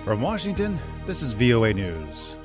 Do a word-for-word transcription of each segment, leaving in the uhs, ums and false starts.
From Washington, this is V O A News.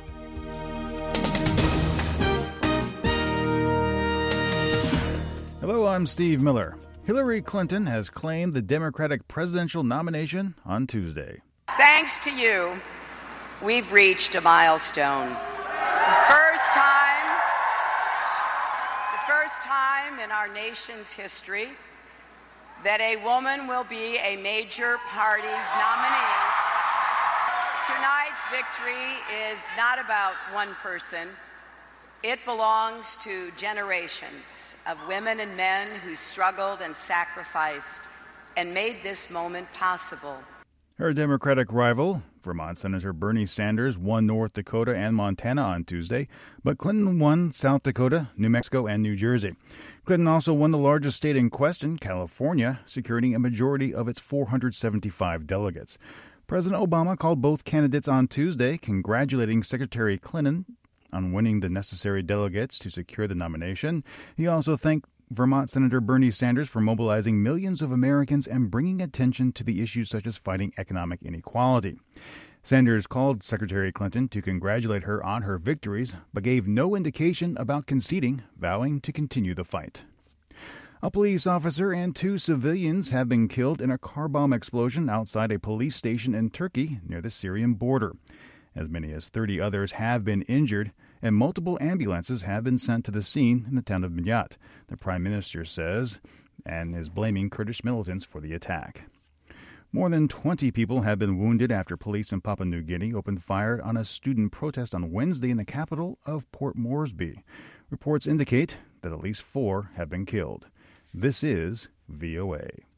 Hello, I'm Steve Miller. Hillary Clinton has claimed the Democratic presidential nomination on Tuesday. Thanks to you, we've reached a milestone. The first time, the first time in our nation's history that a woman will be a major party's nominee. Tonight's victory is not about one person. It belongs to generations of women and men who struggled and sacrificed and made this moment possible. Her Democratic rival, Vermont Senator Bernie Sanders, won North Dakota and Montana on Tuesday, but Clinton won South Dakota, New Mexico, and New Jersey. Clinton also won the largest state in question, California, securing a majority of its four hundred seventy-five delegates. President Obama called both candidates on Tuesday, congratulating Secretary Clinton on winning the necessary delegates to secure the nomination. He also thanked Vermont Senator Bernie Sanders for mobilizing millions of Americans and bringing attention to the issues such as fighting economic inequality. Sanders called Secretary Clinton to congratulate her on her victories, but gave no indication about conceding, vowing to continue the fight. A police officer and two civilians have been killed in a car bomb explosion outside a police station in Turkey near the Syrian border. As many as thirty others have been injured, and multiple ambulances have been sent to the scene in the town of Midyat, the prime minister says, and is blaming Kurdish militants for the attack. More than twenty people have been wounded after police in Papua New Guinea opened fire on a student protest on Wednesday in the capital of Port Moresby. Reports indicate that at least four have been killed. This is V O A.